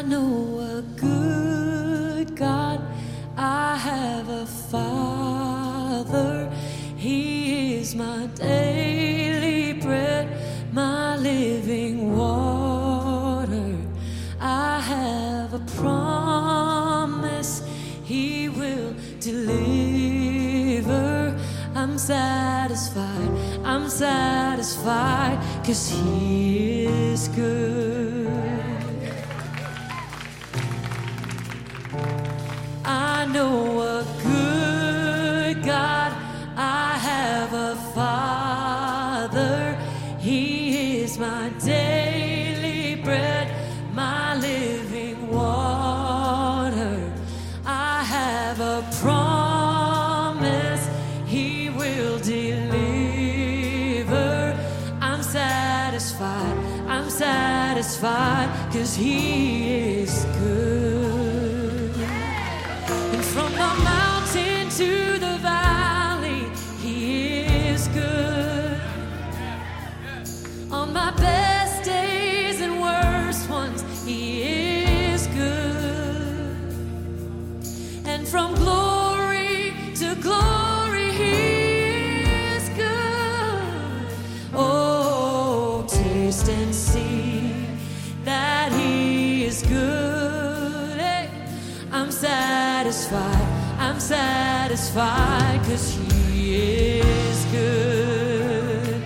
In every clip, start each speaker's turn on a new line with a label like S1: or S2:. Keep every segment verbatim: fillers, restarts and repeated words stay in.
S1: know a good God. I have a Father. He is my daily bread, my living water. I have a promise He will deliver. I'm satisfied, I'm satisfied, 'cause He is good. I know a good God. I have a Father. He is my daily bread, my living water. I have a promise He will deliver. I'm satisfied, I'm satisfied, 'cause He is good. And from the mountain to the valley, He is good. On my best days and worst ones, He is good. And from glory to glory, He is good. Oh, taste and see that He is good. Hey, I'm satisfied, I'm satisfied, 'cause He is good.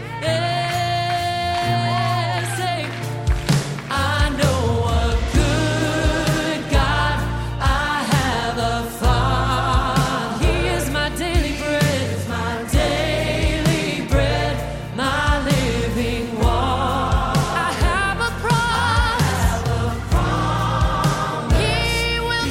S1: Yeah, say, I know a good God. I have a Father. He is my daily bread, my daily bread, my living water. I have a promise, He will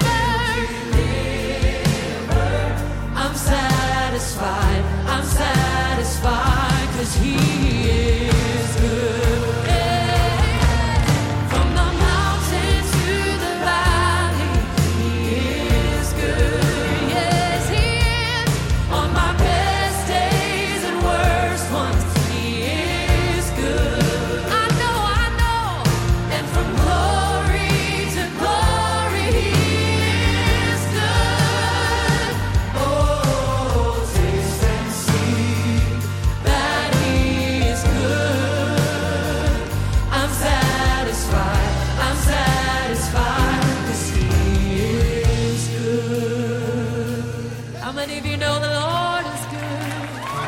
S1: deliver. I'm satisfied, I'm satisfied, 'cause He is good. Yeah. From the mountain to the valley, He is good. Yes, He is. On my best days and worst ones, He is good. I know, I know. And from glory to glory, He is good. Oh, taste and see that He is good. I'm satisfied, I'm satisfied, 'cause He is good. How many of you know the Lord is good?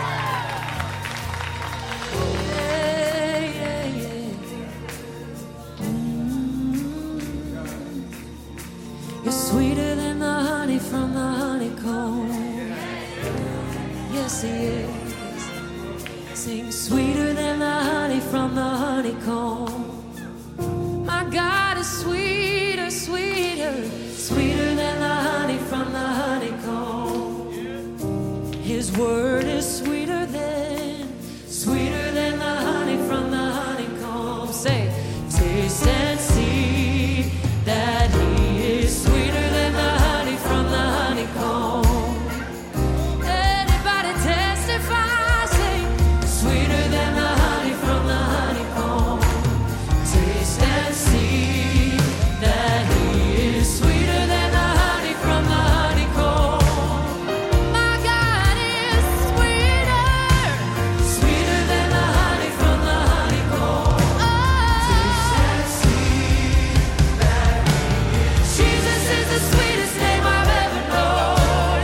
S1: Yeah, yeah, yeah. Mm. You're sweeter than the honey from the honeycomb. Yes, He is. Sing, sweeter than the honey from the honeycomb. My God is sweeter, sweeter, sweeter than the honey from the honeycomb. His word is sweeter than, sweeter than the honey from the honeycomb. Say, taste and see that He is sweeter than the honey from the honeycomb. Anybody testify? Say, sweeter than the honey from the honeycomb. Taste and see that He is sweeter than the honey from the honeycomb. My God is sweeter, sweeter than the honey from the honeycomb. Oh, taste and see that He is. Jesus is the sweetest name I've ever known.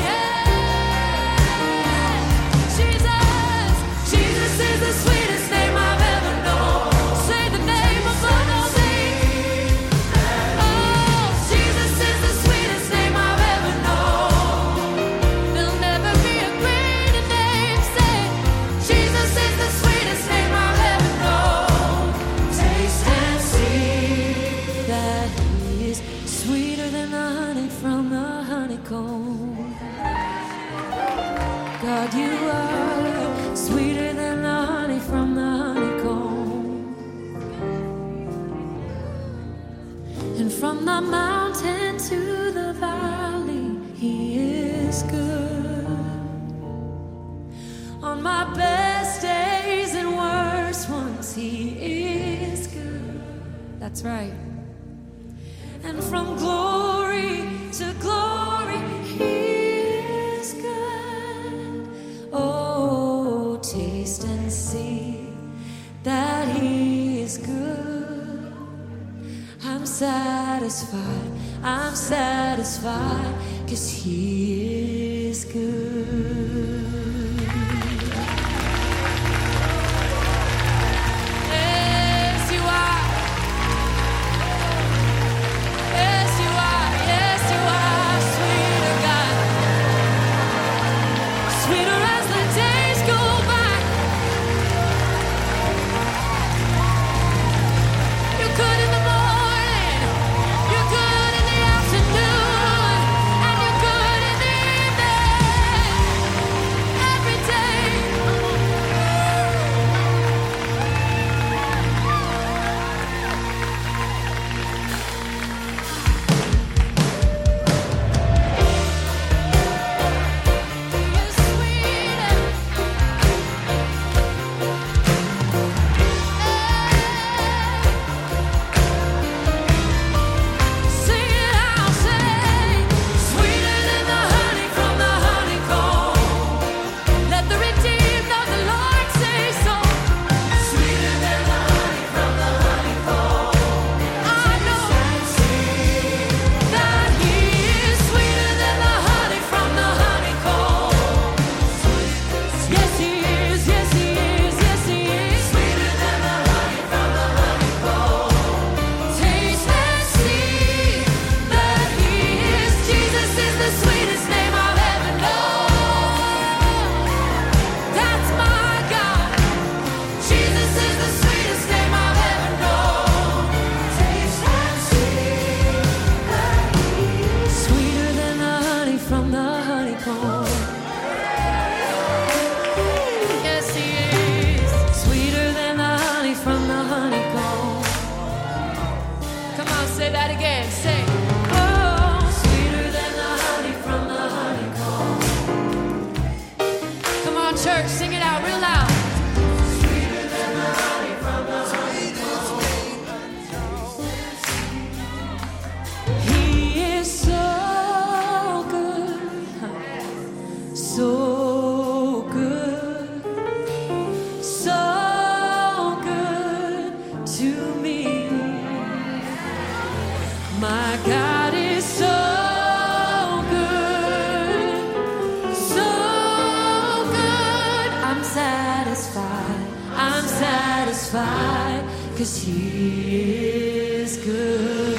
S1: Yeah, Jesus, Jesus is the sweetest name I've ever known. Say the name above all names. Oh, Jesus is the sweetest name I've ever known. There'll never be a greater name. Say, Jesus is the sweetest name I've ever known. Taste and see that He is sweeter than the honey from the honeycomb. God, you are sweeter than the honey from the honeycomb. And from the mountain to the valley, He is good. On my best days and worst ones, He is good. That's right. and from glory to glory, He is good. Oh, taste and see that He is good. I'm satisfied, I'm satisfied, 'cause He is good.
S2: Satisfied, 'cause He is good.